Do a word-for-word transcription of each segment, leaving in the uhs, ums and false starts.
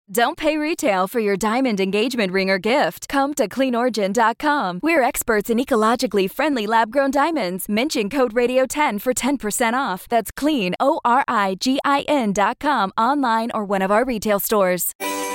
Don't pay retail for your diamond engagement ring or gift. Come to clean origin dot com. We're experts in ecologically friendly lab-grown diamonds. Mention code radio ten for ten percent off. That's clean, O R I G I N dot com, online or one of our retail stores.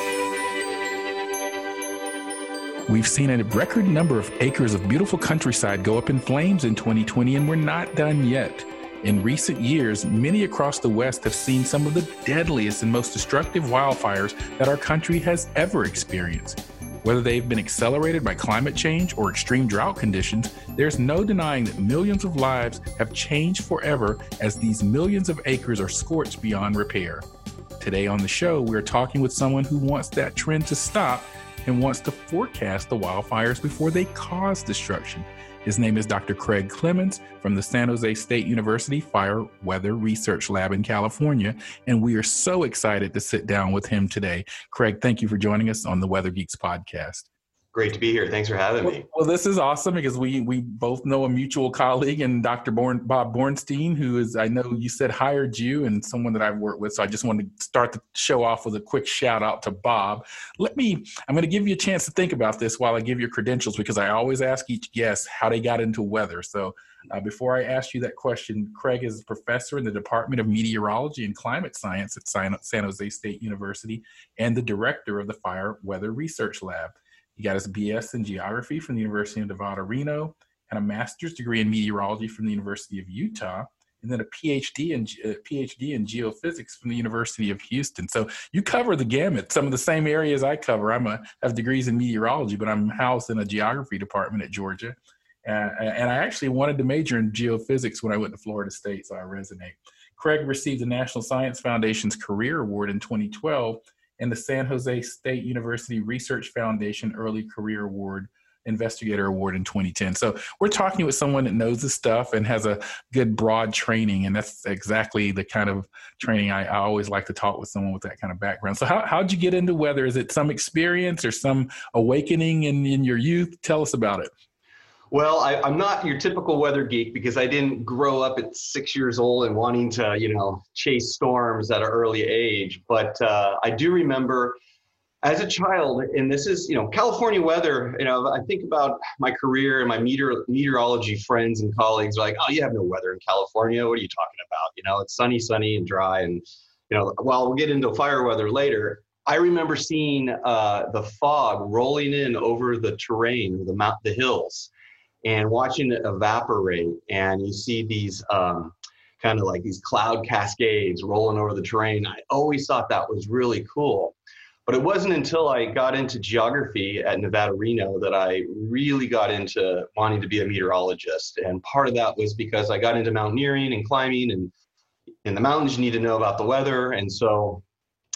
We've seen a record number of acres of beautiful countryside go up in flames in twenty twenty, and we're not done yet. In recent years, many across the West have seen some of the deadliest and most destructive wildfires that our country has ever experienced. Whether they've been accelerated by climate change or extreme drought conditions, there's no denying that millions of lives have changed forever as these millions of acres are scorched beyond repair. Today on the show, we're talking with someone who wants that trend to stop and wants to forecast the wildfires before they cause destruction. His name is Doctor Craig Clemons from the San Jose State University Fire Weather Research Lab in California, and we are so excited to sit down with him today. Craig, thank you for joining us on the Weather Geeks podcast. Great to be here. Thanks for having well, me. Well, this is awesome because we we both know a mutual colleague and Doctor Born, Bob Bornstein, who is, I know you said hired you, and someone that I've worked with. So I just wanted to start the show off with a quick shout out to Bob. Let me, I'm going to give you a chance to think about this while I give your credentials, because I always ask each guest how they got into weather. So uh, before I ask you that question, Craig is a professor in the Department of Meteorology and Climate Science at San Jose State University and the director of the Fire Weather Research Lab. He got his B S in geography from the University of Nevada, Reno, and a master's degree in meteorology from the University of Utah, and then a PhD in uh, PhD in geophysics from the University of Houston. So you cover the gamut, some of the same areas I cover. I'm a have degrees in meteorology, but I'm housed in a geography department at Georgia, uh, and I actually wanted to major in geophysics when I went to Florida State, so I resonate. Craig received the National Science Foundation's Career Award in twenty twelve. And the San Jose State University Research Foundation Early Career Award, Investigator Award in twenty ten. So we're talking with someone that knows this stuff and has a good broad training. And that's exactly the kind of training I, I always like to talk with someone with that kind of background. So how, how'd you get into weather? Is it some experience or some awakening in, in your youth? Tell us about it. Well, I, I'm not your typical weather geek because I didn't grow up at six years old and wanting to, you know, chase storms at an early age. But uh, I do remember as a child, and this is, you know, California weather, you know, I think about my career and my meteor, meteorology friends and colleagues are like, oh, you have no weather in California. What are you talking about? You know, it's sunny, sunny and dry. And, you know, while we'll get into fire weather later, I remember seeing uh, the fog rolling in over the terrain, the mount, the hills, and watching it evaporate, and you see these um, kind of like these cloud cascades rolling over the terrain. I always thought that was really cool. But it wasn't until I got into geography at Nevada, Reno that I really got into wanting to be a meteorologist. And part of that was because I got into mountaineering and climbing, and in the mountains, you need to know about the weather. And so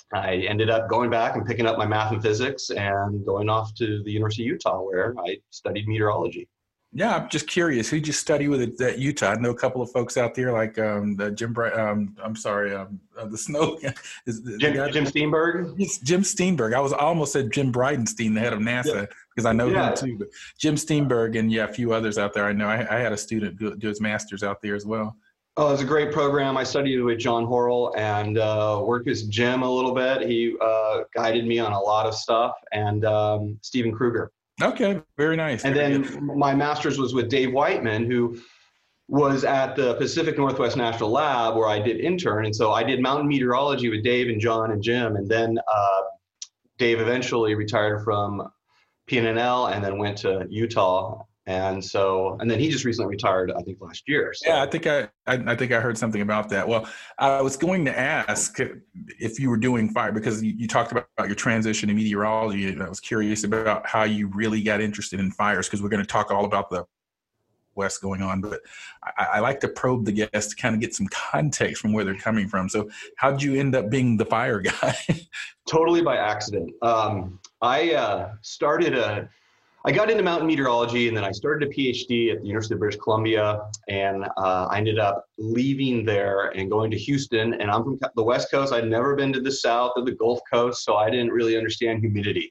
I ended up going back and picking up my math and physics and going off to the University of Utah, where I studied meteorology. Yeah, I'm just curious. Who'd you study with at, at Utah? I know a couple of folks out there, like um, the Jim. Bri- um, I'm sorry, um, uh, the Snow. is, Jim, guy, Jim Steenberg. It's Jim Steenberg. I was I almost said Jim Bridenstine, the head of NASA, yeah, because I know yeah. him too. But Jim Steenberg and yeah, a few others out there. I know. I, I had a student do, do his master's out there as well. Oh, it was a great program. I studied with John Horrell and uh, worked with Jim a little bit. He uh, guided me on a lot of stuff, and um, Stephen Kruger. Okay, very nice. And very then good. My master's was with Dave Whiteman, who was at the Pacific Northwest National Lab where I did intern. And so I did mountain meteorology with Dave and John and Jim. And then uh, Dave eventually retired from P N N L and then went to Utah. And so, and then he just recently retired, I think last year. So. Yeah, I think I, I, I think I heard something about that. Well, I was going to ask if you were doing fire, because you, you talked about, about your transition to meteorology, and I was curious about how you really got interested in fires, because we're going to talk all about the West going on, but I, I like to probe the guests to kind of get some context from where they're coming from. So how did you end up being the fire guy? Totally by accident. Um, I uh, started a I got into mountain meteorology, and then I started a PhD at the University of British Columbia, and uh, I ended up leaving there and going to Houston. And I'm from the West Coast. I'd never been to the South or the Gulf Coast, so I didn't really understand humidity.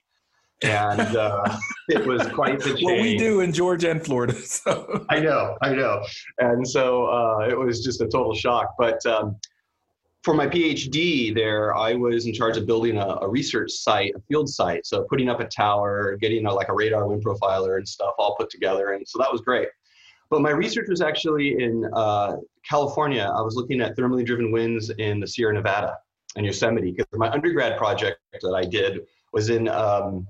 And uh, it was quite the change. Well, we do in Georgia and Florida. So. I know, I know. And so uh, it was just a total shock. But um, for my PhD there, I was in charge of building a, a research site, a field site. So putting up a tower, getting a, like a radar wind profiler and stuff all put together. And so that was great. But my research was actually in uh, California. I was looking at thermally driven winds in the Sierra Nevada and Yosemite, because my undergrad project that I did was in um,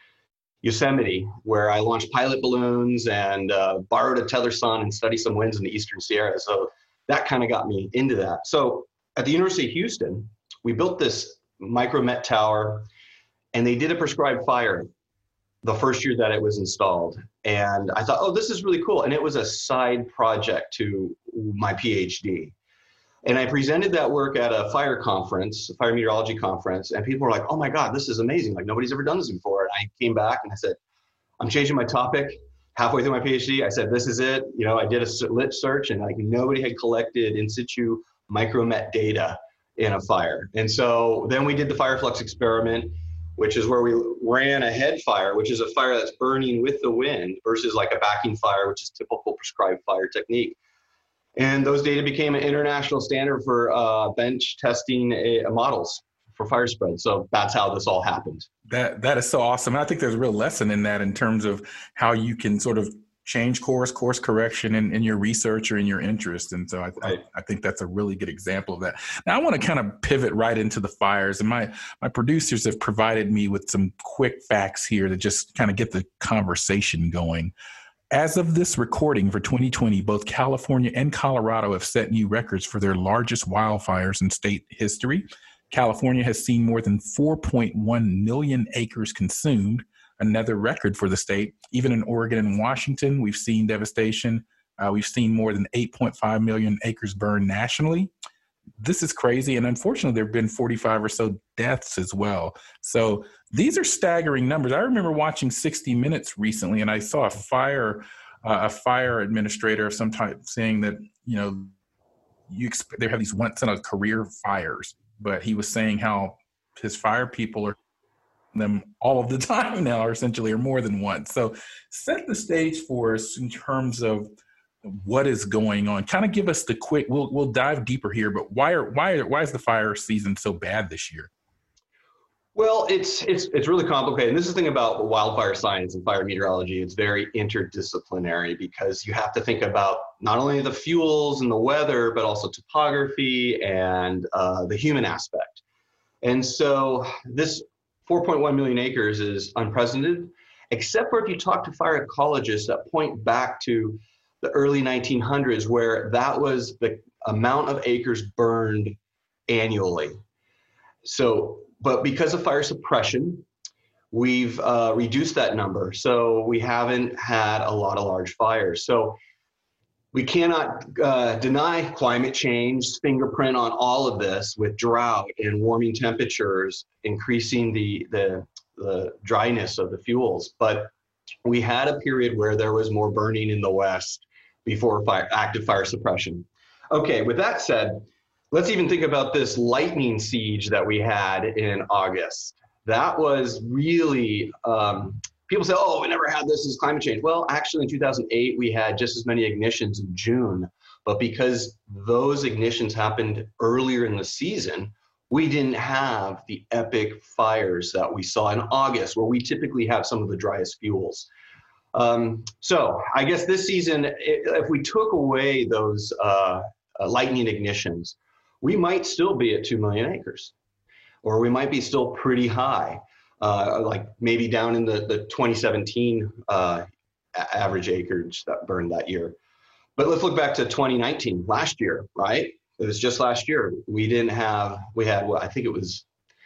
Yosemite, where I launched pilot balloons and uh, borrowed a tether sun and studied some winds in the Eastern Sierra. So that kind of got me into that. So at the University of Houston, we built this micromet tower, and they did a prescribed fire the first year that it was installed. And I thought, oh, this is really cool. And it was a side project to my PhD. And I presented that work at a fire conference, a fire meteorology conference, and people were like, oh my God, this is amazing. Like, nobody's ever done this before. And I came back and I said, I'm changing my topic. Halfway through my PhD, I said, this is it. You know, I did a lit search, and like nobody had collected in situ micromet data in a fire. And so then we did the fire flux experiment, which is where we ran a head fire, which is a fire that's burning with the wind versus like a backing fire, which is typical prescribed fire technique. And those data became an international standard for uh, bench testing a, models for fire spread. So that's how this all happened. That That is so awesome. And I think there's a real lesson in that in terms of how you can sort of change course, course correction in, in your research or in your interest. And so I, right. I, I think that's a really good example of that. Now, I want to kind of pivot right into the fires. And my, my producers have provided me with some quick facts here to just kind of get the conversation going. As of this recording for twenty twenty, both California and Colorado have set new records for their largest wildfires in state history. California has seen more than four point one million acres consumed, another record for the state. Even in Oregon and Washington, we've seen devastation. Uh, we've seen more than eight point five million acres burned nationally. This is crazy. And unfortunately, there have been forty-five or so deaths as well. So these are staggering numbers. I remember watching sixty minutes recently, and I saw a fire, uh, a fire administrator of some type saying that, you know, you expect, they have these once in a career fires, but he was saying how his fire people are them all of the time now, or essentially, or more than once. So set the stage for us in terms of what is going on. Kind of give us the quick, we'll we'll dive deeper here, but why are why are, why is the fire season so bad this year? Well, it's it's it's really complicated. And this is the thing about wildfire science and fire meteorology. It's very interdisciplinary, because you have to think about not only the fuels and the weather, but also topography and uh, the human aspect. And so this four point one million acres is unprecedented, except for if you talk to fire ecologists that point back to the early nineteen hundreds, where that was the amount of acres burned annually. So, but because of fire suppression, we've uh, reduced that number. So we haven't had a lot of large fires. So we cannot uh, deny climate change fingerprint on all of this, with drought and warming temperatures, increasing the, the, the dryness of the fuels. But we had a period where there was more burning in the West before fire, active fire suppression. Okay, with that said, let's even think about this lightning siege that we had in August. That was really, um, people say, oh, we never had this as climate change. Well, actually in two thousand eight, we had just as many ignitions in June, but because those ignitions happened earlier in the season, we didn't have the epic fires that we saw in August, where we typically have some of the driest fuels. Um, so I guess this season, if we took away those uh, uh, lightning ignitions, we might still be at two million acres, or we might be still pretty high, uh, like maybe down in the, the twenty seventeen uh, average acreage that burned that year. But let's look back to twenty nineteen, last year, right? It was just last year. We didn't have, we had, well, I think it was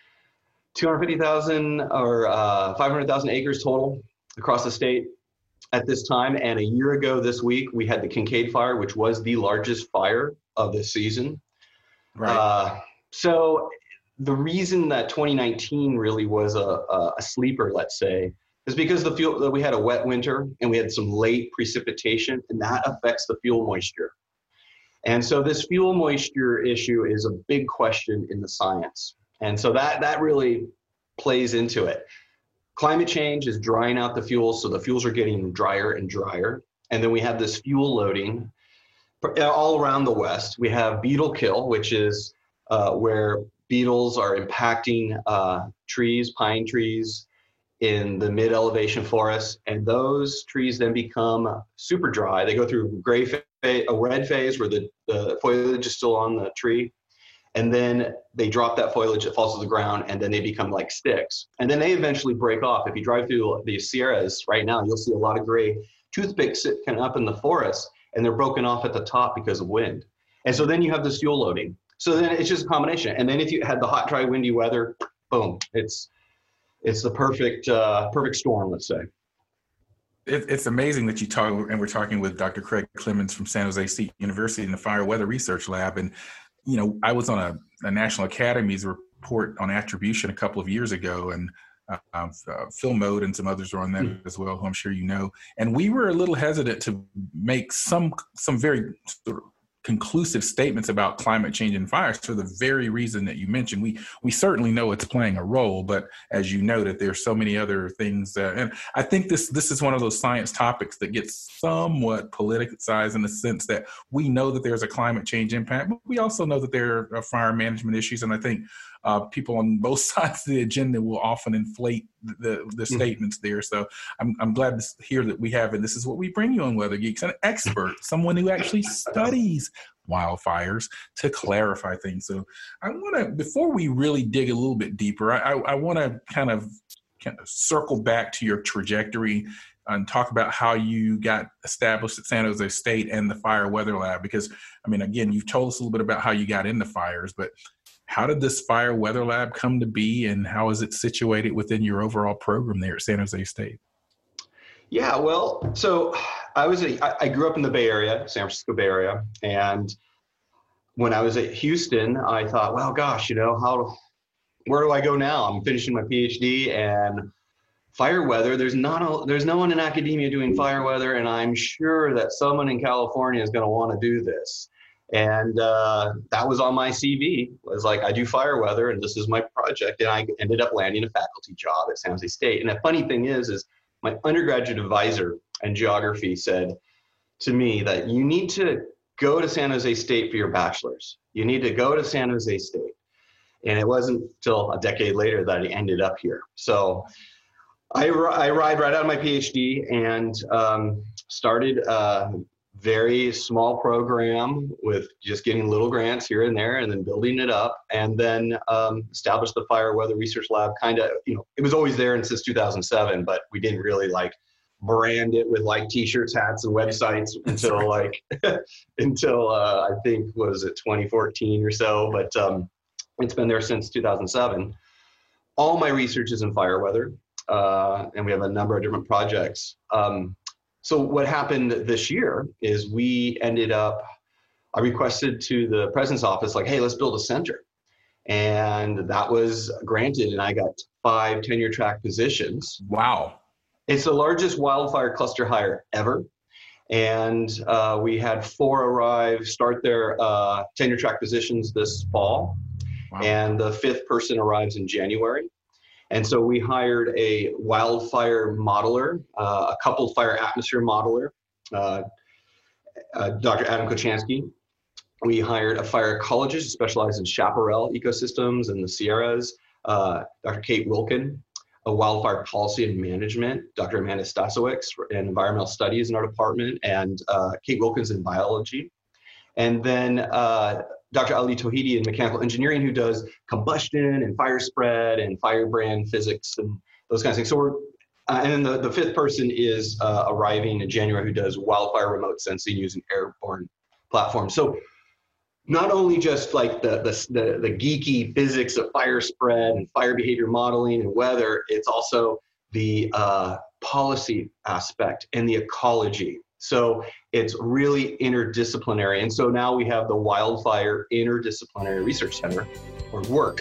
two hundred fifty thousand or uh, five hundred thousand acres total across the state at this time. And a year ago this week, we had the Kincaid fire, which was the largest fire of the season. Right. Uh, so the reason that twenty nineteen really was a, a sleeper, let's say, is because the fuel, we had a wet winter and we had some late precipitation, and that affects the fuel moisture. And so this fuel moisture issue is a big question in the science. And so that, that really plays into it. Climate change is drying out the fuels, so the fuels are getting drier and drier. And then we have this fuel loading all around the West. We have beetle kill, which is uh, where beetles are impacting uh, trees, pine trees, in the mid-elevation forests, and those trees then become super dry. They go through gray phase, a red phase where the, the foliage is still on the tree, and then they drop that foliage, it falls to the ground, and then they become like sticks. And then they eventually break off. If you drive through the Sierras right now, you'll see a lot of gray toothpicks sitting up in the forest, and they're broken off at the top because of wind. And so then you have this fuel loading. So then it's just a combination. And then if you had the hot, dry, windy weather, boom, it's It's the perfect uh, perfect storm, let's say. It, it's amazing that you talk, and we're talking with Doctor Craig Clemens from San Jose State University in the Fire Weather Research Lab. And, you know, I was on a, a National Academies report on attribution a couple of years ago, and uh, uh, Phil Mode and some others were on that mm-hmm. as well, who I'm sure you know. And we were a little hesitant to make some some very sort of conclusive statements about climate change and fires for the very reason that you mentioned. We we certainly know it's playing a role, but as you noted, there's so many other things. Uh, and I think this this is one of those science topics that gets somewhat politicized in the sense that we know that there's a climate change impact, but we also know that there are fire management issues. And I think uh, people on both sides of the agenda will often inflate the, the mm-hmm. statements there. So I'm I'm glad to hear that we have, and this is what we bring you on Weather Geeks, an expert, someone who actually studies wildfires to clarify things. So I want to, before we really dig a little bit deeper, I, I, I want to kind of kind of circle back to your trajectory and talk about how you got established at San Jose State and the Fire Weather Lab. Because, I mean, again, you've told us a little bit about how you got into fires, but how did this Fire Weather Lab come to be, and how is it situated within your overall program there at San Jose State? Yeah, well, so I was a, I grew up in the Bay Area, San Francisco Bay Area, and when I was at Houston, I thought, well, gosh, you know, how, where do I go now? I'm finishing my PhD, and fire weather. There's not a, there's no one in academia doing fire weather, and I'm sure that someone in California is going to want to do this. And uh, that was on my C V. It was like, I do fire weather, and this is my project. And I ended up landing a faculty job at San Jose State. And the funny thing is, is my undergraduate advisor in geography said to me that you need to go to San Jose State for your bachelor's. You need to go to San Jose State. And it wasn't till a decade later that I ended up here. So I, I arrived right out of my PhD and um, started a very small program with just getting little grants here and there, and then building it up, and then um, established the Fire Weather Research Lab. Kind of, you know, it was always there since two thousand seven, but we didn't really like brand it with like t-shirts, hats, and websites until like until uh, I think what was it twenty fourteen or so. But um, it's been there since two thousand seven. All my research is in fire weather, uh, and we have a number of different projects. Um, so what happened this year is we ended up, I requested to the president's office, like, hey, let's build a center. And that was granted, and I got five tenure track positions. Wow. It's the largest wildfire cluster hire ever. And uh, we had four arrive, start their uh, tenure track positions this fall. Wow. And the fifth person arrives in January. And so we hired a wildfire modeler, uh, a coupled fire atmosphere modeler, uh, uh, Doctor Adam Kochanski. We hired a fire ecologist who specializes in chaparral ecosystems in the Sierras, uh, Doctor Kate Wilkin, a wildfire policy and management, Doctor Amanda Stasowicz in environmental studies in our department, and uh, Kate Wilkins in biology. And then uh, Doctor Ali Tohidi in mechanical engineering, who does combustion and fire spread and firebrand physics and those kinds of things. So we're, uh, and then the, the fifth person is uh, arriving in January, who does wildfire remote sensing using airborne platforms. So not only just like the, the, the, the geeky physics of fire spread and fire behavior modeling and weather, it's also the uh, policy aspect and the ecology. So it's really interdisciplinary. And so now we have the Wildfire Interdisciplinary Research Center, or WORC.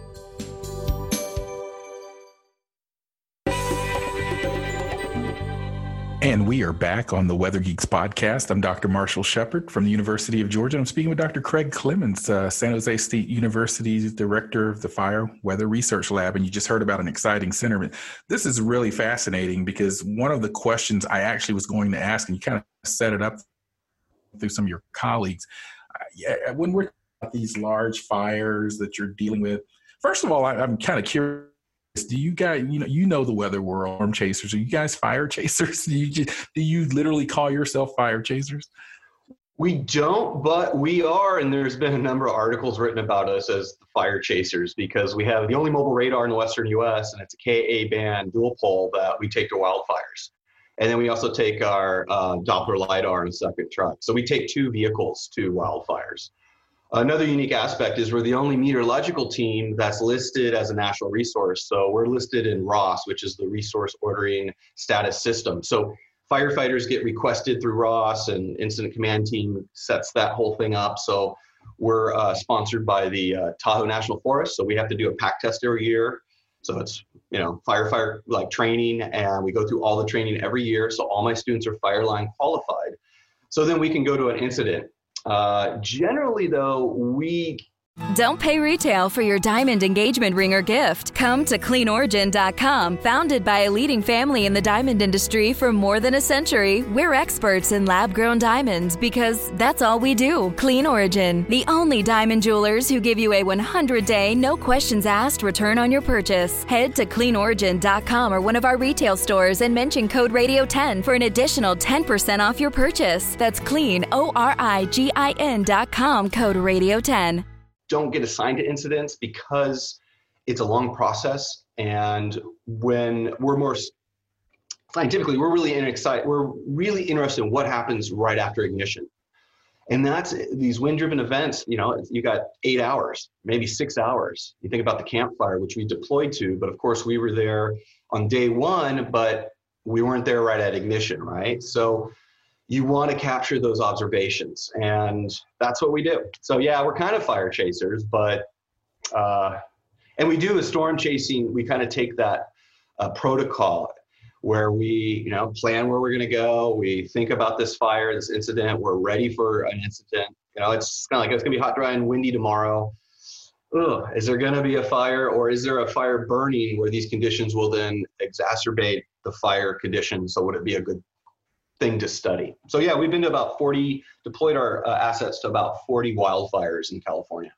And we are back on the Weather Geeks podcast. I'm Doctor Marshall Shepard from the University of Georgia. I'm speaking with Doctor Craig Clemens, uh, San Jose State University's director of the Fire Weather Research Lab. And you just heard about an exciting center. This is really fascinating because one of the questions I actually was going to ask, and you kind of set it up through some of your colleagues, uh, when we're these large fires that you're dealing with. First of all, I, I'm kind of curious. Do you guys, you know, you know the weather world, storm chasers. Are you guys fire chasers? Do you just, do you literally call yourself fire chasers? We don't, but we are, and there's been a number of articles written about us as the fire chasers because we have the only mobile radar in the Western U S, and it's a K A band dual pole that we take to wildfires. And then we also take our uh, Doppler LiDAR in a second truck. So we take two vehicles to wildfires. Another unique aspect is we're the only meteorological team that's listed as a national resource. So we're listed in R O S, which is the Resource Ordering Status System. So firefighters get requested through R O S, and Incident Command Team sets that whole thing up. So we're uh, sponsored by the uh, Tahoe National Forest. So we have to do a pack test every year. So it's, you know, firefighter like training, and we go through all the training every year. So all my students are fire line qualified. So then we can go to an incident. Uh, generally, though, we Don't pay retail for your diamond engagement ring or gift. Come to clean origin dot com. Founded by a leading family in the diamond industry for more than a century, we're experts in lab-grown diamonds because that's all we do. Clean Origin, the only diamond jewelers who give you a one hundred day, no questions asked return on your purchase. Head to clean origin dot com or one of our retail stores and mention code radio ten for an additional ten percent off your purchase. That's clean, O R I G I N dot com, code radio ten. Don't get assigned to incidents because it's a long process. And when we're more scientifically, we're really in excited, we're really interested in what happens right after ignition. And that's these wind-driven events, you know, you got eight hours, maybe six hours. You think about the campfire, which we deployed to, but of course we were there on day one, but we weren't there right at ignition, right? So you want to capture those observations, and that's what we do. So yeah, we're kind of fire chasers, but, uh, and we do a storm chasing, we kind of take that uh, protocol where we, you know, plan where we're going to go. We think about this fire, this incident, we're ready for an incident. You know, it's kind of like, it's going to be hot, dry, and windy tomorrow. Ugh, is there going to be a fire, or is there a fire burning where these conditions will then exacerbate the fire conditions? So would it be a good thing to study? So yeah, we've been to about forty, deployed our uh, assets to about forty wildfires in California.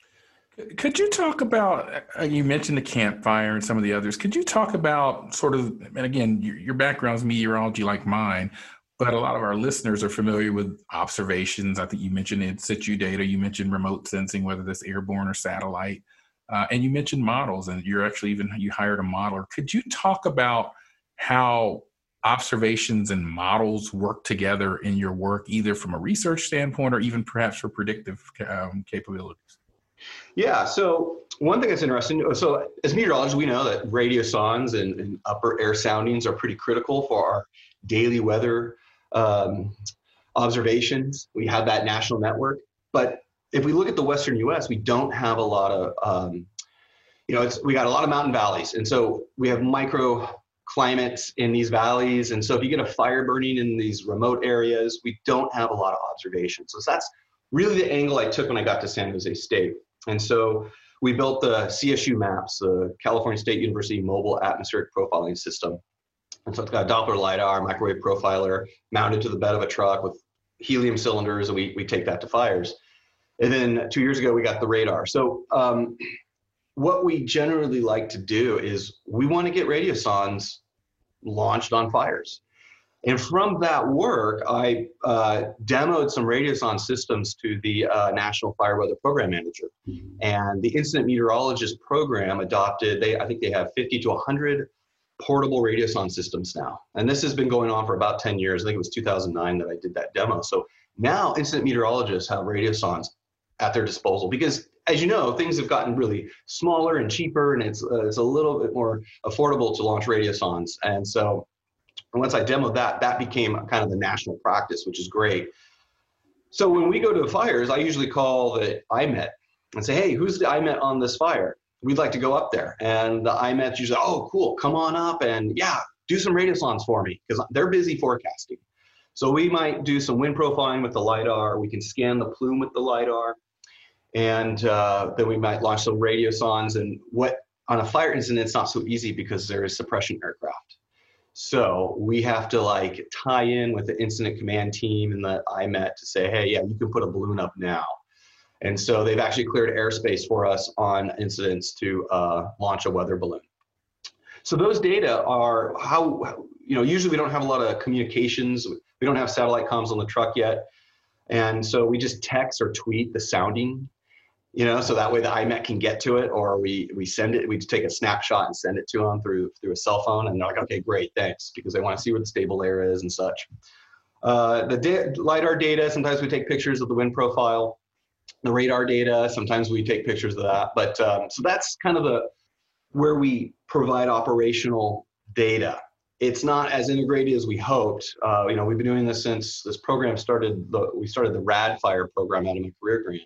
Could you talk about, uh, you mentioned the campfire and some of the others. Could you talk about sort of, and again, your, your background is meteorology like mine, but a lot of our listeners are familiar with observations. I think you mentioned in situ data, you mentioned remote sensing, whether that's airborne or satellite, uh, and you mentioned models, and you're actually even, you hired a modeler. Could you talk about how observations and models work together in your work, either from a research standpoint or even perhaps for predictive um, capabilities? Yeah, so one thing that's interesting, so as meteorologists, we know that radiosondes and, and upper air soundings are pretty critical for our daily weather um, observations. We have that national network, but if we look at the Western U S, we don't have a lot of, um, you know, it's, we got a lot of mountain valleys, and so we have micro climates in these valleys. And so if you get a fire burning in these remote areas, we don't have a lot of observations. So that's really the angle I took when I got to San Jose State. And so we built the C S U MAPS, the California State University Mobile Atmospheric Profiling System. And so it's got a Doppler LiDAR, microwave profiler mounted to the bed of a truck with helium cylinders, and we, we take that to fires. And then two years ago, we got the radar. So um, what we generally like to do is we want to get radiosondes launched on fires. And from that work, I uh, demoed some radiosonde systems to the uh, National Fire Weather Program Manager. And the Incident Meteorologist Program adopted, they I think they have fifty to one hundred portable radiosonde systems now. And this has been going on for about ten years. I think it was two thousand nine that I did that demo. So now incident meteorologists have radiosondes at their disposal because, as you know, things have gotten really smaller and cheaper, and it's, uh, it's a little bit more affordable to launch radiosondes. And so And once I demoed that, that became kind of the national practice, which is great. So when we go to fires, I usually call the I M E T and say, hey, who's the I M E T on this fire? We'd like to go up there. And the I M E T's usually, oh, cool, come on up and yeah, do some radiosondes for me, because they're busy forecasting. So we might do some wind profiling with the LiDAR. We can scan the plume with the LiDAR. And uh, then we might launch some radiosondes. And what on a fire incident, it's not so easy because there is suppression aircraft. So we have to like tie in with the incident command team and the I M E T to say, hey, yeah, you can put a balloon up now. And so they've actually cleared airspace for us on incidents to uh, launch a weather balloon. So those data are how, you know, usually we don't have a lot of communications. We don't have satellite comms on the truck yet. And so we just text or tweet the sounding, you know, so that way the I MET can get to it, or we we send it, we just take a snapshot and send it to them through through a cell phone, and they're like, okay, great, thanks, because they want to see where the stable layer is and such. Uh, the da- LiDAR data, sometimes we take pictures of the wind profile. The radar data, sometimes we take pictures of that. But um, so that's kind of the where we provide operational data. It's not as integrated as we hoped. Uh, you know, we've been doing this since this program started. The, we started the RAD-FIRE program out of my career grant.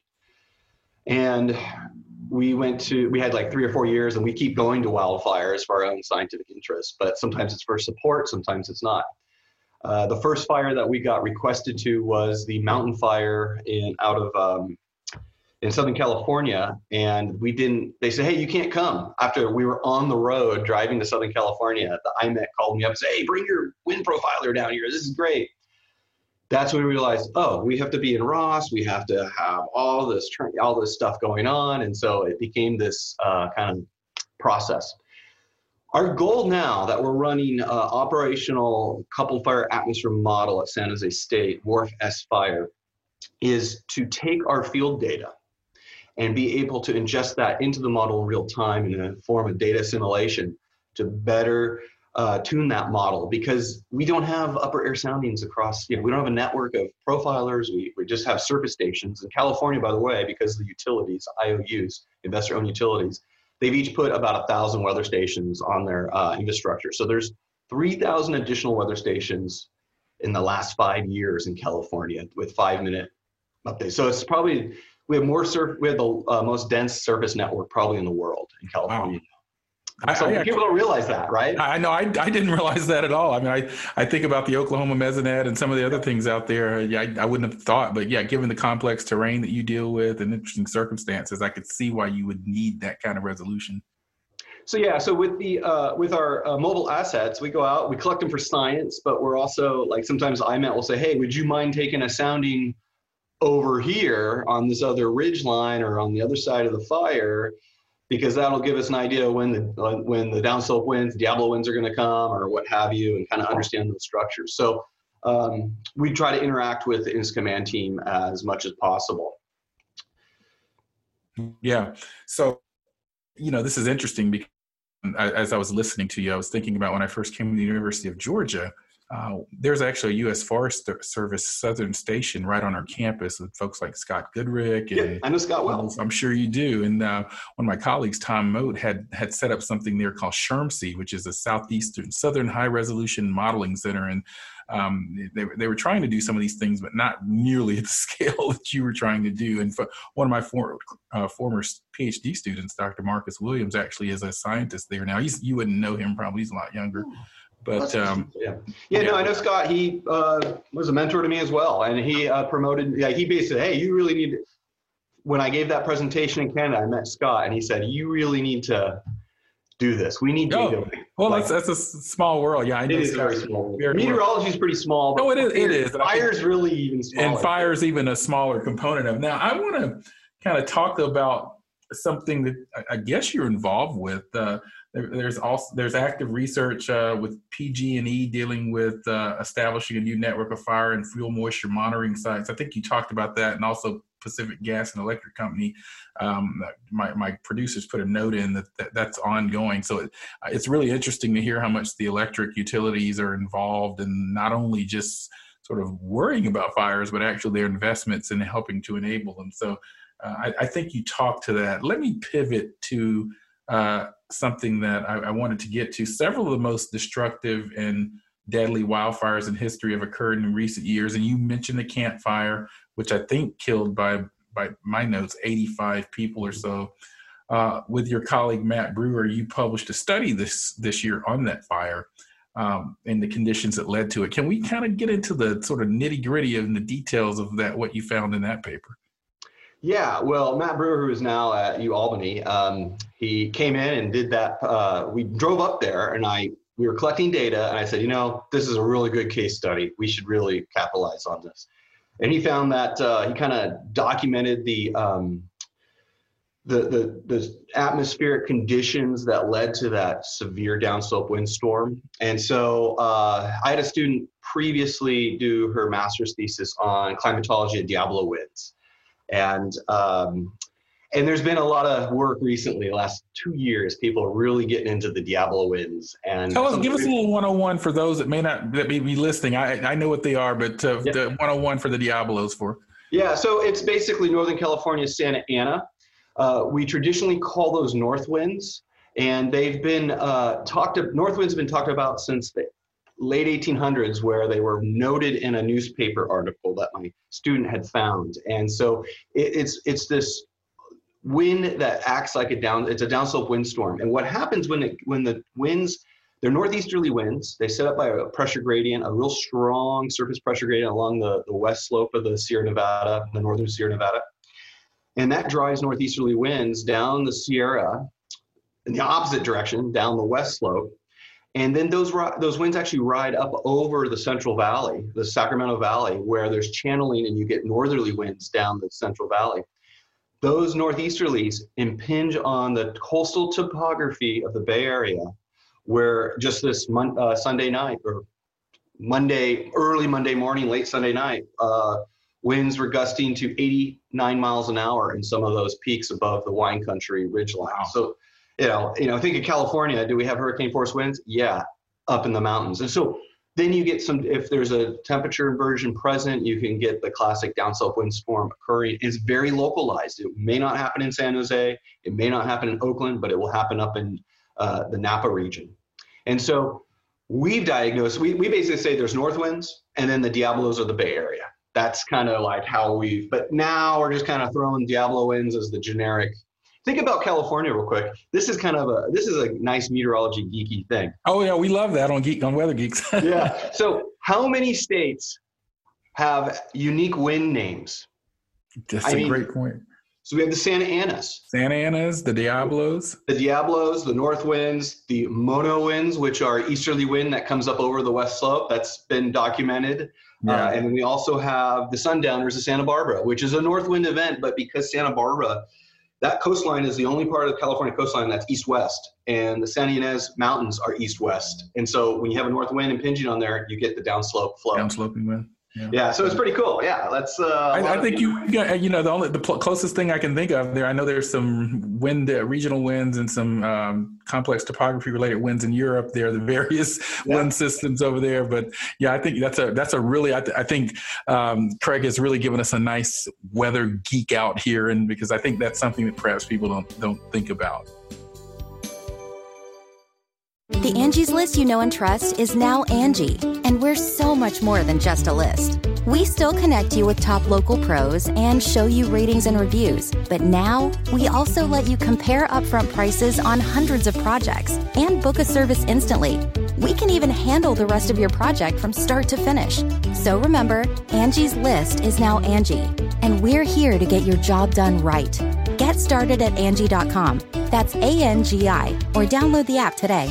And we went to, we had like three or four years, and we keep going to wildfires for our own scientific interests, but sometimes it's for support, sometimes it's not. Uh, the first fire that we got requested to was the mountain fire in out of um, in Southern California, and we didn't, they said, hey, you can't come. After we were on the road driving to Southern California, the I MET called me up and said, hey, bring your wind profiler down here, this is great. That's when we realized, oh, we have to be in Ross, we have to have all this all this stuff going on, and so it became this uh, kind of process. Our goal now that we're running uh, operational coupled fire atmosphere model at San Jose State, WRF S-FIRE, is to take our field data and be able to ingest that into the model in real time in a form of data assimilation to better uh, tune that model, because we don't have upper air soundings across, you know, we don't have a network of profilers, we, we just have surface stations. In California, by the way, because the utilities, I O Us, investor-owned utilities, they've each put about a thousand weather stations on their uh, infrastructure. So there's three thousand additional weather stations in the last five years in California with five minute updates. So it's probably, we have more surf, we have the uh, most dense surface network probably in the world in California. Wow. I, so I, people don't realize that, right? I know. I, I didn't realize that at all. I mean, I, I think about the Oklahoma Mesonet and some of the other things out there. Yeah, I, I wouldn't have thought, but yeah, given the complex terrain that you deal with and interesting circumstances, I could see why you would need that kind of resolution. So yeah, so with the uh, with our uh, mobile assets, we go out, we collect them for science, but we're also like, sometimes I MET will say, hey, would you mind taking a sounding over here on this other ridge line or on the other side of the fire, because that'll give us an idea when the uh, when the downslope winds, Diablo winds are going to come or what have you, and kind of understand those structures. So um, we try to interact with the I N S Command team as much as possible. Yeah. So, you know, this is interesting because as I was listening to you, I was thinking about when I first came to the University of Georgia. Uh, there's actually a U S Forest Service Southern Station right on our campus with folks like Scott Goodrick. And yeah, I know Scott well. I'm sure you do. And uh, one of my colleagues, Tom Moat, had had set up something there called SHRMC, which is a Southeastern Southern High Resolution Modeling Center. And um, they, they were trying to do some of these things, but not nearly at the scale that you were trying to do. And for one of my for, uh, former PhD students, Doctor Marcus Williams, actually is a scientist there now. He's, you wouldn't know him probably. He's a lot younger. But um, yeah, yeah, no, I know Scott. He uh, was a mentor to me as well, and he uh, promoted. Yeah, he basically said, "Hey, you really need." To, when I gave that presentation in Canada, I met Scott, and he said, "You really need to do this. We need oh, data." Well, like, that's that's a small world. Yeah, I know. It is Scott. very small. Meteorology is pretty small. But no, it is. It is. Fire's really even smaller. And fire is even a smaller component of. Now, I want to kind of talk about something that I guess you're involved with. Uh, there, there's also there's active research uh, with P G and E dealing with uh, establishing a new network of fire and fuel moisture monitoring sites. I think you talked about that, and also Pacific Gas and Electric Company. Um, my my producers put a note in that, that that's ongoing. So it, it's really interesting to hear how much the electric utilities are involved in not only just sort of worrying about fires, but actually their investments in helping to enable them. So. Uh, I, I think you talked to that. Let me pivot to uh, something that I, I wanted to get to. Several of the most destructive and deadly wildfires in history have occurred in recent years, and you mentioned the Camp Fire, which I think killed by, by my notes, eighty-five people or so. Uh, with your colleague Matt Brewer, you published a study this this year on that fire um, and the conditions that led to it. Can we kind of get into the sort of nitty-gritty and the details of that, what you found in that paper? Yeah, well, Matt Brewer, who is now at UAlbany, um, he came in and did that. Uh, we drove up there, and I we were collecting data, and I said, you know, this is a really good case study. We should really capitalize on this. And he found that uh, he kind of documented the, um, the the the atmospheric conditions that led to that severe downslope windstorm. And so uh, I had a student previously do her master's thesis on climatology of Diablo winds. And um, and there's been a lot of work recently, the last two years, people are really getting into the Diablo winds. And Tell us, give us a little one oh one for those that may not that may be listening. I, I know what they are, but uh, yeah. the one oh one for the Diablos for. Yeah, so it's basically Northern California's Santa Ana. Uh, we traditionally call those north winds, and they've been uh, talked, north winds have been talked about since the late eighteen hundreds, where they were noted in a newspaper article that my student had found. And so it, it's it's this wind that acts like a down, it's a downslope windstorm. And what happens when it, when the winds, they're northeasterly winds, they set up by a pressure gradient, a real strong surface pressure gradient along the, the west slope of the Sierra Nevada, the northern Sierra Nevada. And that drives northeasterly winds down the Sierra in the opposite direction, down the west slope. And then those those winds actually ride up over the Central Valley, the Sacramento Valley, where there's channeling and you get northerly winds down the Central Valley. Those northeasterlies impinge on the coastal topography of the Bay Area, where just this mon- uh, Sunday night or Monday, early Monday morning, late Sunday night, uh, winds were gusting to eighty-nine miles an hour in some of those peaks above the wine country ridgeline. Wow. So, you know, you know, think of California. Do we have hurricane force winds? Yeah, up in the mountains. And so then you get some, if there's a temperature inversion present, you can get the classic downslope windstorm occurring. It's very localized. It may not happen in San Jose. It may not happen in Oakland, but it will happen up in uh, the Napa region. And so we've diagnosed, we, we basically say there's north winds and then the Diablos are the Bay Area. That's kind of like how we've, but now we're just kind of throwing Diablo winds as the generic. Think about California real quick. This is kind of a, this is a nice meteorology geeky thing. Oh yeah, we love that on Geek on Weather Geeks. Yeah. So how many states have unique wind names? That's I a mean, great point. So we have the Santa Anas. Santa Anas, the Diablos. The Diablos, the north winds, the mono winds, which are easterly wind that comes up over the west slope. That's been documented. Yeah. Uh, and we also have the Sundowners of Santa Barbara, which is a north wind event, but because Santa Barbara, that coastline is the only part of the California coastline that's east-west, and the Santa Ynez Mountains are east-west. And so when you have a north wind impinging on there, you get the downslope flow. Downsloping wind. Yeah. yeah, so it's pretty cool. Yeah, that's. Uh, I, I think you, you know, the only the pl- closest thing I can think of there. I know there's some wind, uh, regional winds, and some um, complex topography related winds in Europe. There are the various yeah. wind systems over there. But yeah, I think that's a that's a really. I, th- I think um, Craig has really given us a nice weather geek out here, and because I think that's something that perhaps people don't don't think about. The Angie's List you know and trust is now Angie, and we're so much more than just a list. We still connect you with top local pros and show you ratings and reviews, but now we also let you compare upfront prices on hundreds of projects and book a service instantly. We can even handle the rest of your project from start to finish. So remember, Angie's List is now Angie, and we're here to get your job done right. Get started at Angie dot com. That's A N G I, or download the app today.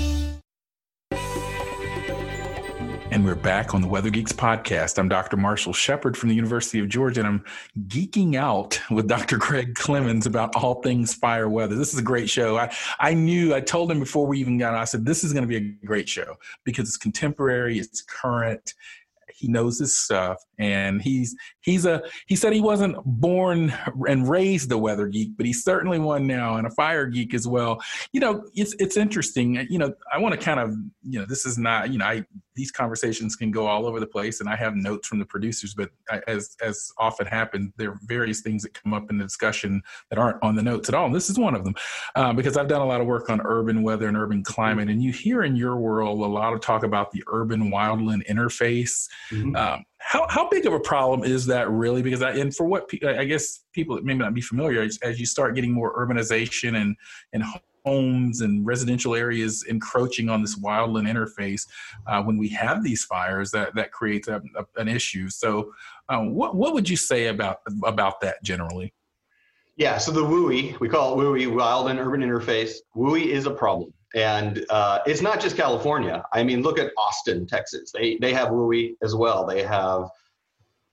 And we're back on the Weather Geeks podcast. I'm Doctor Marshall Shepard from the University of Georgia, and I'm geeking out with Doctor Craig Clemens about all things fire weather. This is a great show. I, I knew, I told him before we even got on, I said, this is going to be a great show because it's contemporary, it's current. He knows his stuff, and he's he's a he said he wasn't born and raised a weather geek, but he's certainly one now, and a fire geek as well. You know, it's it's interesting. You know, I want to kind of, you know, this is not, you know, I these conversations can go all over the place, and I have notes from the producers, but I, as as often happens, there are various things that come up in the discussion that aren't on the notes at all. And this is one of them, uh, because I've done a lot of work on urban weather and urban climate, and you hear in your world a lot of talk about the urban wildland interface. Mm-hmm. Um, how how big of a problem is that really? Because I, and for what pe- I guess people that may not be familiar, as, as you start getting more urbanization and and homes and residential areas encroaching on this wildland interface, uh, when we have these fires, that that creates a, a, an issue. So, um, what what would you say about about that generally? Yeah, so the W U I, we call it W U I, Wildland Urban Interface. W U I is a problem. And uh, it's not just California. I mean, look at Austin, Texas. They they have W U I as well. They have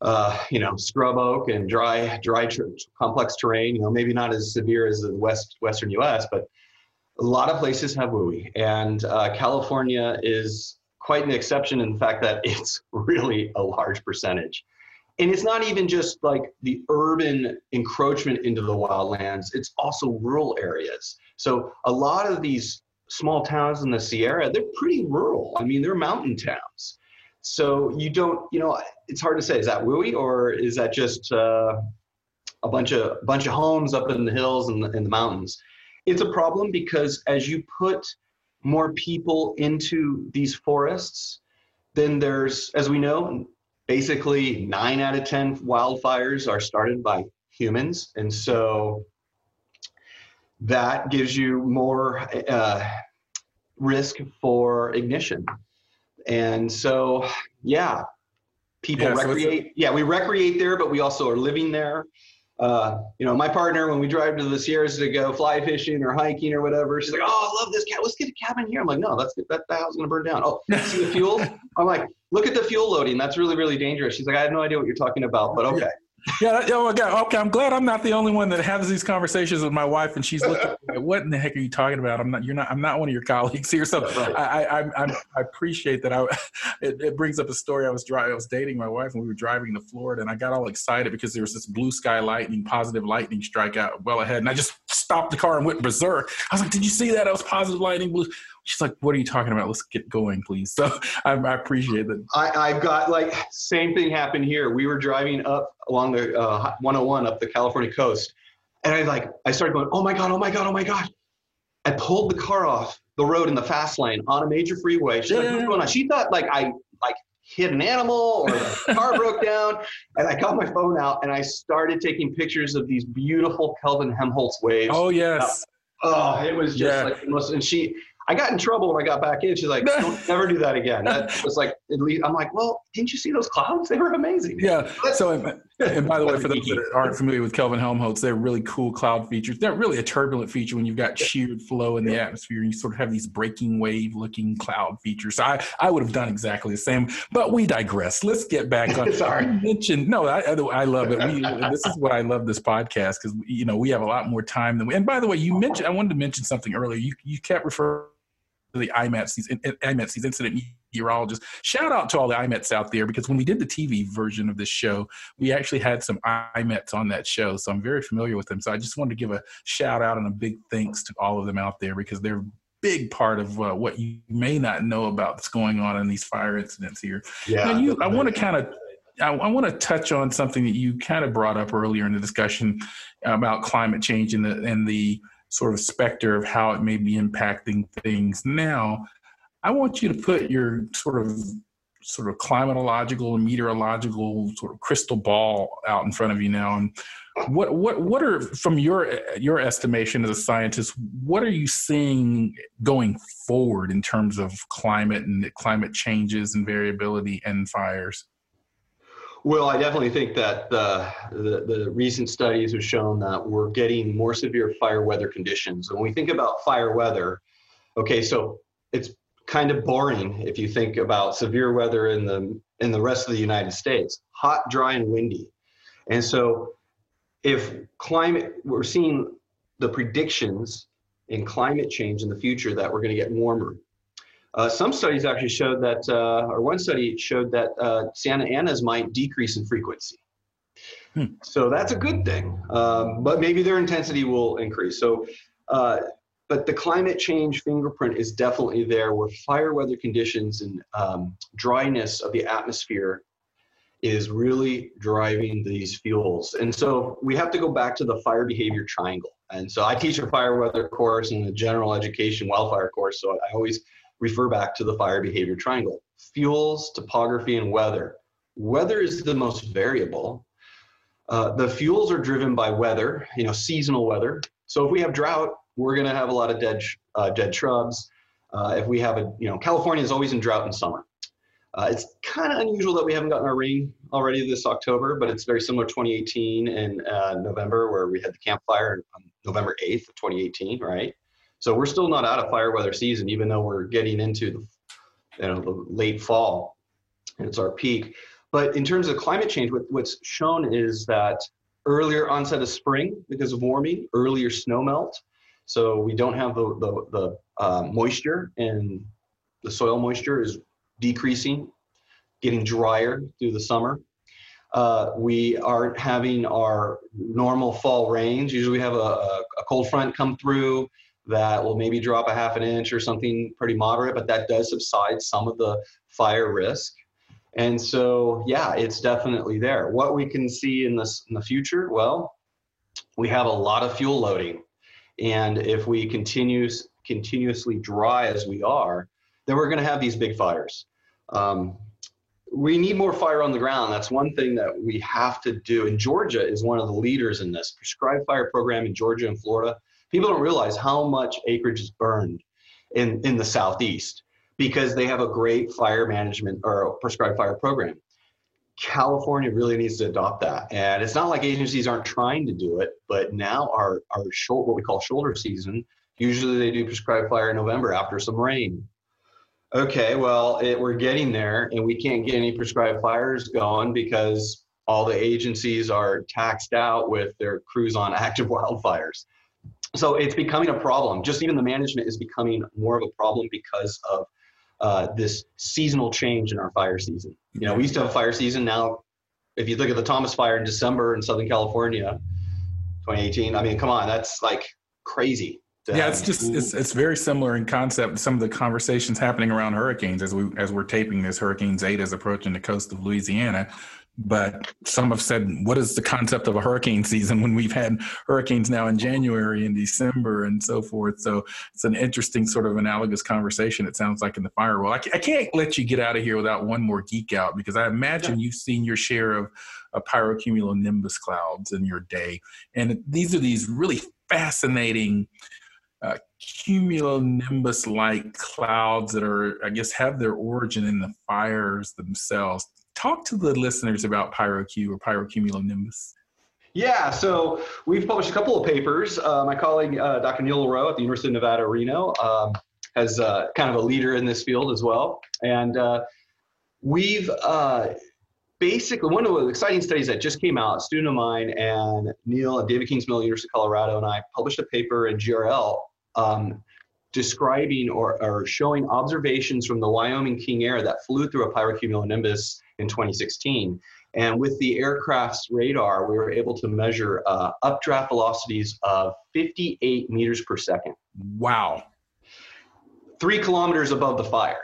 uh, you know, scrub oak and dry, dry, tr- complex terrain. You know, maybe not as severe as the west western U S, but a lot of places have W U I, and uh, California is quite an exception in the fact that it's really a large percentage. And it's not even just like the urban encroachment into the wildlands, it's also rural areas. So a lot of these small towns in the Sierra, they're pretty rural. I mean, they're mountain towns. So you don't, you know, it's hard to say, is that W U I or is that just uh, a bunch of bunch of homes up in the hills and the, in the mountains? It's a problem because as you put more people into these forests, then there's, as we know, basically nine out of ten wildfires are started by humans. And so that gives you more uh, risk for ignition. And so, yeah, people yeah, recreate. So yeah, we recreate there, but we also are living there. Uh, you know, my partner, when we drive to the Sierras to go fly fishing or hiking or whatever, she's like, "Oh, I love this cat. Let's get a cabin here." I'm like, "No, that's that the house is gonna burn down." Oh, see the fuel? I'm like, "Look at the fuel loading. That's really, really dangerous." She's like, "I have no idea what you're talking about, but okay." Yeah. Oh my God. Okay. I'm glad I'm not the only one that has these conversations with my wife, and she's looking like, what in the heck are you talking about? I'm not. You're not. I'm not one of your colleagues here. So Right. I, I, I, I appreciate that. I. It, it brings up a story. I was driving. I was dating my wife, and we were driving to Florida, and I got all excited because there was this blue sky lightning, positive lightning strike out well ahead, and I just stopped the car and went berserk. I was like, "Did you see that? That was positive lightning, blue." She's like, "What are you talking about? Let's get going, please." So I, I appreciate that. I, I've got like same thing happened here. We were driving up along the uh, one oh one up the California coast, and I like I started going, "Oh my God! Oh my God! Oh my God!" I pulled the car off the road in the fast lane on a major freeway. She's Yeah. like, "What's going on?" She thought like I like hit an animal or the car broke down, and I got my phone out and I started taking pictures of these beautiful Kelvin Helmholtz waves. Oh yes. Oh, it was just Yeah. like the most. And she. I got in trouble when I got back in. She's like, "Don't never do that again." That was like, at least I'm like, "Well, didn't you see those clouds? They were amazing." Yeah. So, and by the way, for those that aren't familiar with Kelvin Helmholtz, they're really cool cloud features. They're really a turbulent feature when you've got sheared flow in the atmosphere. You sort of have these breaking wave looking cloud features. So I, I would have done exactly the same, but we digress. Let's get back on. Sorry. You mentioned, no, I, I love it. We, this is what I love this podcast because, you know, we have a lot more time than we, and by the way, you mentioned, I wanted to mention something earlier. You, you kept referring the I METS, these, I METS, these incident meteorologists. Shout out to all the I METS out there because when we did the T V version of this show, we actually had some I METS on that show. So I'm very familiar with them. So I just wanted to give a shout out and a big thanks to all of them out there because they're a big part of uh, what you may not know about that's going on in these fire incidents here. Yeah. Now you, I want to kind of I, I want to touch on something that you kind of brought up earlier in the discussion about climate change and the, and the sort of specter of how it may be impacting things now. I want you to put your sort of sort of climatological and meteorological sort of crystal ball out in front of you now. And what what what are, from your your estimation as a scientist, what are you seeing going forward in terms of climate and climate changes and variability and fires? Well, I definitely think that the, the, the recent studies have shown that we're getting more severe fire weather conditions. And when we think about fire weather, okay, so it's kind of boring if you think about severe weather in the in the rest of the United States, hot, dry, and windy. And so if climate, we're seeing the predictions in climate change in the future that we're going to get warmer. Uh, some studies actually showed that, uh, or one study showed that uh, Santa Anas might decrease in frequency. Hmm. So that's a good thing, um, but maybe their intensity will increase. So, uh, but the climate change fingerprint is definitely there where fire weather conditions and um, dryness of the atmosphere is really driving these fuels. And so we have to go back to the fire behavior triangle. And so I teach a fire weather course and a general education wildfire course. So I always refer back to the fire behavior triangle. Fuels, topography, and weather. Weather is the most variable. Uh, the fuels are driven by weather, you know, seasonal weather. So if we have drought, we're gonna have a lot of dead, uh, dead shrubs. Uh, if we have a, you know, California is always in drought in summer. Uh, it's kind of unusual that we haven't gotten our rain already this October, but it's very similar to twenty eighteen in uh, November where we had the Camp Fire on November eighth of twenty eighteen, right? So we're still not out of fire weather season, even though we're getting into the, you know, the late fall, and it's our peak. But in terms of climate change, what, what's shown is that earlier onset of spring because of warming, earlier snow melt. So we don't have the, the, the uh, moisture, and the soil moisture is decreasing, getting drier through the summer. Uh, we aren't having our normal fall rains. Usually we have a, a cold front come through that will maybe drop a half an inch or something pretty moderate, but that does subside some of the fire risk. And so, yeah, it's definitely there. What we can see in this in the future, well, we have a lot of fuel loading. And if we continue, continuously dry as we are, then we're going to have these big fires. Um, we need more fire on the ground. That's one thing that we have to do. And Georgia is one of the leaders in this prescribed fire program in Georgia and Florida. People don't realize how much acreage is burned in, in the Southeast because they have a great fire management or prescribed fire program. California really needs to adopt that. And it's not like agencies aren't trying to do it, but now our, our shoulder, what we call shoulder season, usually they do prescribed fire in November after some rain. Okay, well, it, we're getting there, and we can't get any prescribed fires going because all the agencies are taxed out with their crews on active wildfires. So it's becoming a problem. Just even the management is becoming more of a problem because of uh, this seasonal change in our fire season. You know, we used to have a fire season. Now, if you look at the Thomas Fire in December in Southern California, twenty eighteen, I mean, come on, that's like crazy. Yeah, it's just it's it's very similar in concept. Some of the conversations happening around hurricanes as we as we're taping this, Hurricane Zeta is approaching the coast of Louisiana. But some have said, what is the concept of a hurricane season when we've had hurricanes now in January and December and so forth? So it's an interesting sort of analogous conversation, it sounds like, in the fire world. I can't let you get out of here without one more geek out, because I imagine you've seen your share of, of pyrocumulonimbus clouds in your day. And these are these really fascinating uh, cumulonimbus-like clouds that are, I guess, have their origin in the fires themselves. Talk to the listeners about PyroQ or pyrocumulonimbus. Yeah, so we've published a couple of papers. Uh, my colleague, uh, Doctor Neil Leroux at the University of Nevada, Reno, um, has uh, kind of a leader in this field as well. And uh, we've uh, basically, one of the exciting studies that just came out, a student of mine and Neil and David Kingsmill, University of Colorado, and I published a paper in G R L um, describing or, or showing observations from the Wyoming King Air that flew through a pyrocumulonimbus in twenty sixteen. And with the aircraft's radar, we were able to measure uh, updraft velocities of fifty-eight meters per second. Wow. Three kilometers above the fire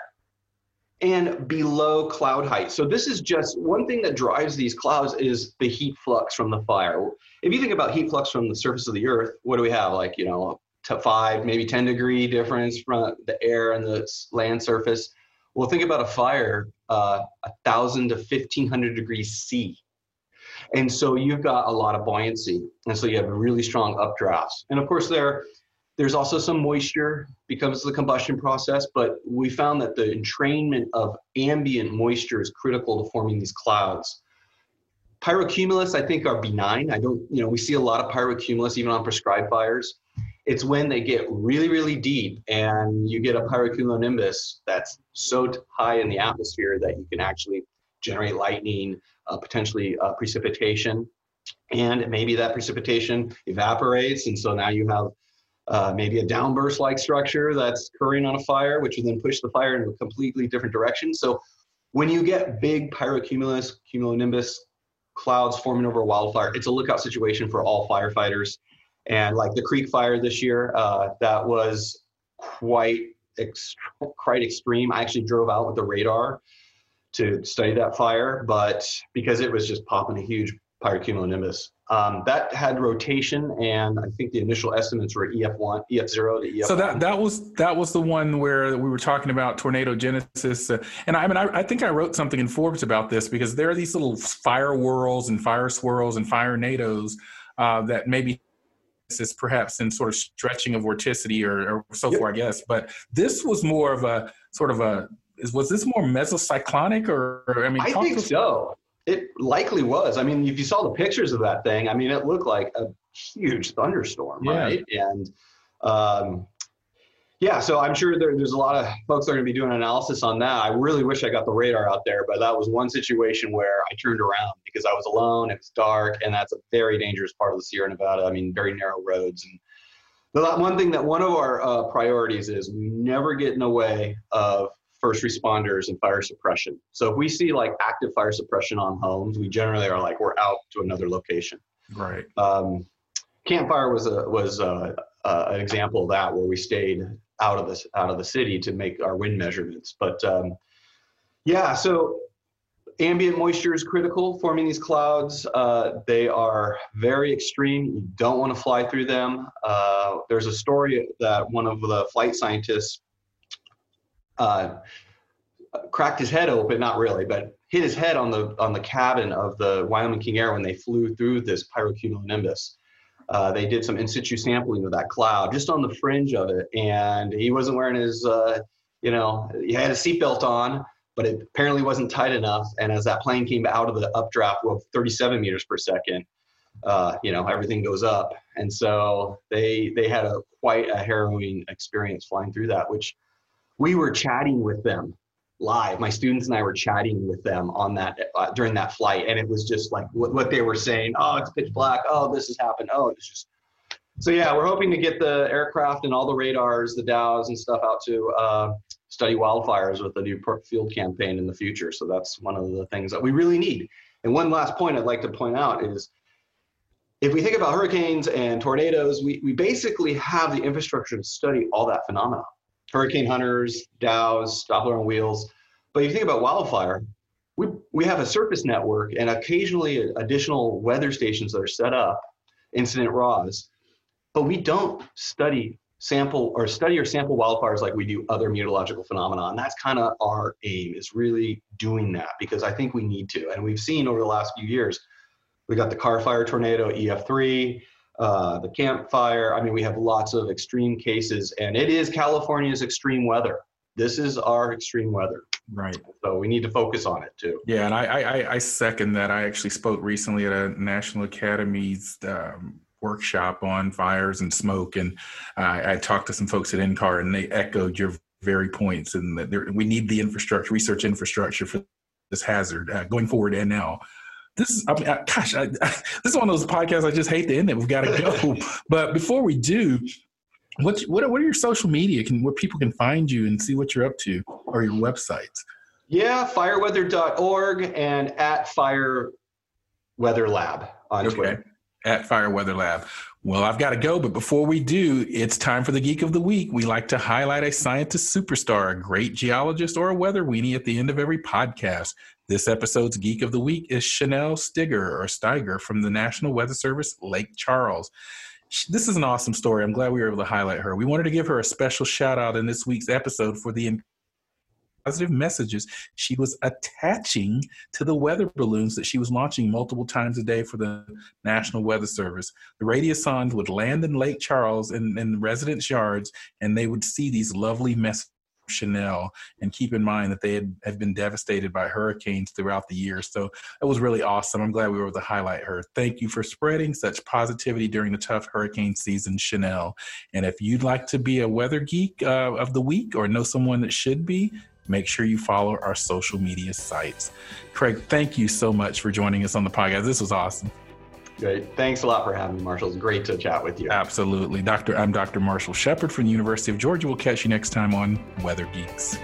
and below cloud height. So this is just one thing that drives these clouds is the heat flux from the fire. If you think about heat flux from the surface of the earth, what do we have? Like, you know, to five, maybe ten degree difference from the air and the land surface. Well, think about a fire, uh, a thousand to fifteen hundred degrees C. And so you've got a lot of buoyancy. And so you have really strong updrafts. And of course there, there's also some moisture because of the combustion process, but we found that the entrainment of ambient moisture is critical to forming these clouds. Pyrocumulus, I think, are benign. I don't, you know, we see a lot of pyrocumulus even on prescribed fires. It's when they get really, really deep and you get a pyrocumulonimbus that's so high in the atmosphere that you can actually generate lightning, uh, potentially uh, precipitation, and maybe that precipitation evaporates. And so now you have uh, maybe a downburst-like structure that's occurring on a fire, which would then push the fire in a completely different direction. So when you get big pyrocumulus, cumulonimbus clouds forming over a wildfire, it's a lookout situation for all firefighters. And like the Creek Fire this year, uh, that was quite ex- quite extreme. I actually drove out with the radar to study that fire, but because it was just popping a huge pyrocumulonimbus. Um, that had rotation, and I think the initial estimates were E F one, E F zero to E F one. So that that was that was the one where we were talking about tornado genesis, uh, and I mean I, I think I wrote something in Forbes about this because there are these little fire whirls and fire swirls and fire nados uh, that maybe is perhaps in sort of stretching of vorticity or, or so yep. forth, I guess. But this was more of a sort of a, is, was this more mesocyclonic or, or I mean, I think so. It likely was. I mean, if you saw the pictures of that thing, I mean, it looked like a huge thunderstorm, yeah. right? And um, Yeah, so I'm sure there, there's a lot of folks that are going to be doing analysis on that. I really wish I got the radar out there, but that was one situation where I turned around because I was alone, it was dark, and that's a very dangerous part of the Sierra Nevada. I mean, very narrow roads. And the one thing that one of our uh, priorities is we never get in the way of first responders and fire suppression. So if we see like active fire suppression on homes, we generally are like, we're out to another location. Right. Um, Camp Fire was a was a, uh, an example of that, where we stayed out of this out of the city to make our wind measurements. But um, yeah, so ambient moisture is critical forming these clouds. Uh, they are very extreme. You don't want to fly through them. Uh, there's a story that one of the flight scientists uh, cracked his head open, not really, but hit his head on the on the cabin of the Wyoming King Air when they flew through this pyrocumulonimbus. Uh, they did some in situ sampling of that cloud just on the fringe of it, and he wasn't wearing his, uh, you know, he had a seatbelt on, but it apparently wasn't tight enough. And as that plane came out of the updraft of thirty-seven meters per second, uh, you know, everything goes up. And so they they had a quite a harrowing experience flying through that, which we were chatting with them live. My students and I were chatting with them on that uh, during that flight, and it was just like what, what they were saying. Oh, it's pitch black. Oh, this has happened. Oh, it's just. So yeah, we're hoping to get the aircraft and all the radars, the Dows and stuff out to uh, study wildfires with the new field campaign in the future. So that's one of the things that we really need. And one last point I'd like to point out is, if we think about hurricanes and tornadoes, we, we basically have the infrastructure to study all that phenomena. Hurricane hunters, Dows, Doppler on wheels. But if you think about wildfire, we we have a surface network and occasionally additional weather stations that are set up, incident R A Ws, but we don't study sample or study or sample wildfires like we do other meteorological phenomena. And that's kind of our aim, is really doing that, because I think we need to. And we've seen over the last few years, we got the Carr Fire tornado, E F three, Uh, the Camp Fire. I mean, we have lots of extreme cases, and it is California's extreme weather. This is our extreme weather. Right. So we need to focus on it too. Yeah, and I I, I second that. I actually spoke recently at a National Academy's um, workshop on fires and smoke, and uh, I talked to some folks at N C A R, and they echoed your very points, and that there, we need the infrastructure, research infrastructure for this hazard uh, going forward and now. This is, I mean, I, gosh, I, I, this is one of those podcasts I just hate to end it. We've got to go. But before we do, what, what what are your social media? Can where people can find you and see what you're up to, or your websites? Yeah, fireweather dot org and at Fire Weather Lab on okay. Twitter. At Fire Weather Lab. Well, I've got to go, but before we do, it's time for the Geek of the Week. We like to highlight a scientist superstar, a great geologist, or a weather weenie at the end of every podcast. This episode's Geek of the Week is Chanel Stiger, or Steiger, from the National Weather Service, Lake Charles. This is an awesome story. I'm glad we were able to highlight her. We wanted to give her a special shout out in this week's episode for the positive messages she was attaching to the weather balloons that she was launching multiple times a day for the National Weather Service. The radiosondes would land in Lake Charles in, in residents' yards, and they would see these lovely messages from Chanel, and keep in mind that they had, had been devastated by hurricanes throughout the year. So it was really awesome. I'm glad we were able to highlight her. Thank you for spreading such positivity during the tough hurricane season, Chanel. And if you'd like to be a weather geek uh, of the week, or know someone that should be, make sure you follow our social media sites. Craig, thank you so much for joining us on the podcast. This was awesome. Great. Thanks a lot for having me, Marshall. It's great to chat with you. Absolutely. Doctor, I'm Doctor Marshall Shepard from the University of Georgia. We'll catch you next time on Weather Geeks.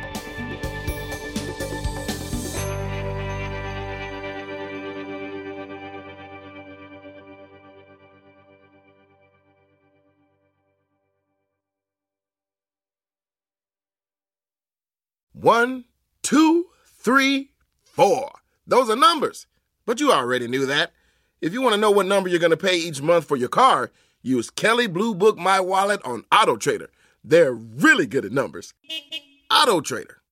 One, two, three, four. Those are numbers. But you already knew that. If you want to know what number you're going to pay each month for your car, use Kelley Blue Book My Wallet on AutoTrader. They're really good at numbers. AutoTrader.